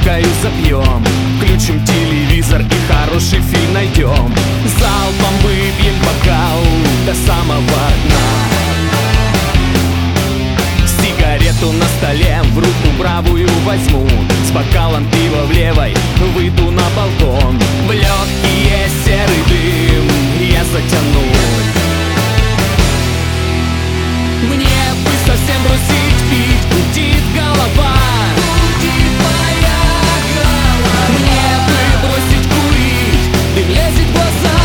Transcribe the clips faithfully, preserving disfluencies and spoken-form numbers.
водкою запьем, включим телевизор и хороший фильм найдем. Залпом выпьем бокал до самого дна. Сигарету на столе в руку правую возьму, с бокалом пива в левой выйду на балкон. В легкие серый дым я затяну. Мне бы совсем бросить пить, гудит голова. Гудит моя голова. Мне бы бросить курить, дым лезет в глаза.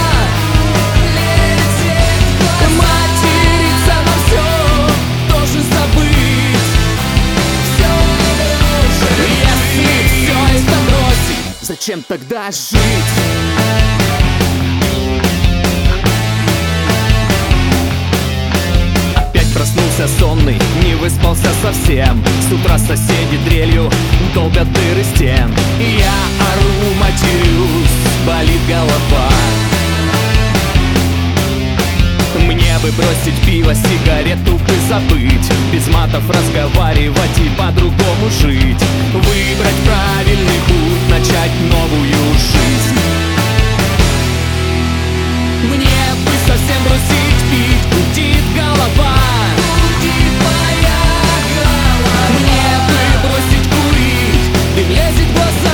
Лезет в глаза. Материться на все, тоже забыть. Все бросить. Если все это бросить, зачем тогда жить? Проснулся сонный, не выспался совсем. С утра соседи дрелью долбят дыры стен. Я ору, матерюсь, болит голова. Мне бы бросить пиво, сигарету бы забыть, без матов разговаривать и по-другому жить. Выбрать правильный путь, начать новую жизнь. Мне бы совсем бросить пить, гудит голова. Гудит моя голова. Мне бы бросить курить, дым лезет в глаза.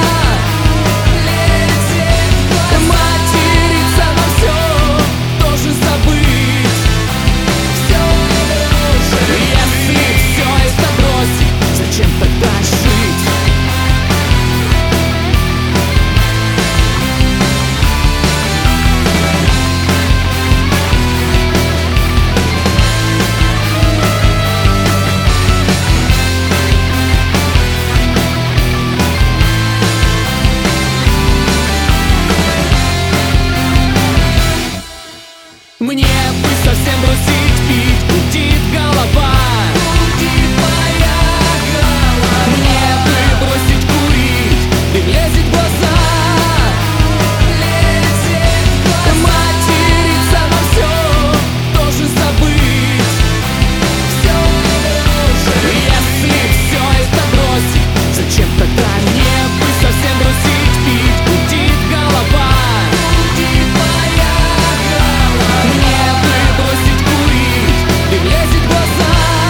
Лезет в глаза. Материться на все, тоже забыть. Все бросить. Если все это бросить, зачем тогда жить? Мне бы совсем бросить пить, гудит голова. Гудит моя голова. Мне бы бросить курить, дым лезет в глаза. Лезет в глаза. Материться на все, тоже забыть. Все бросить. Если все это бросить, зачем тогда? Мне бы совсем бросить пить, гудит голова. Гудит моя голова. Мне бы бросить курить, дым лезет в глаза.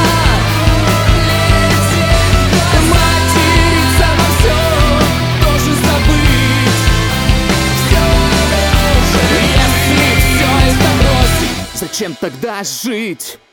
Лезет в глаза. Материться на все, тоже забыть. Все бросить. Если все это бросить, зачем тогда жить?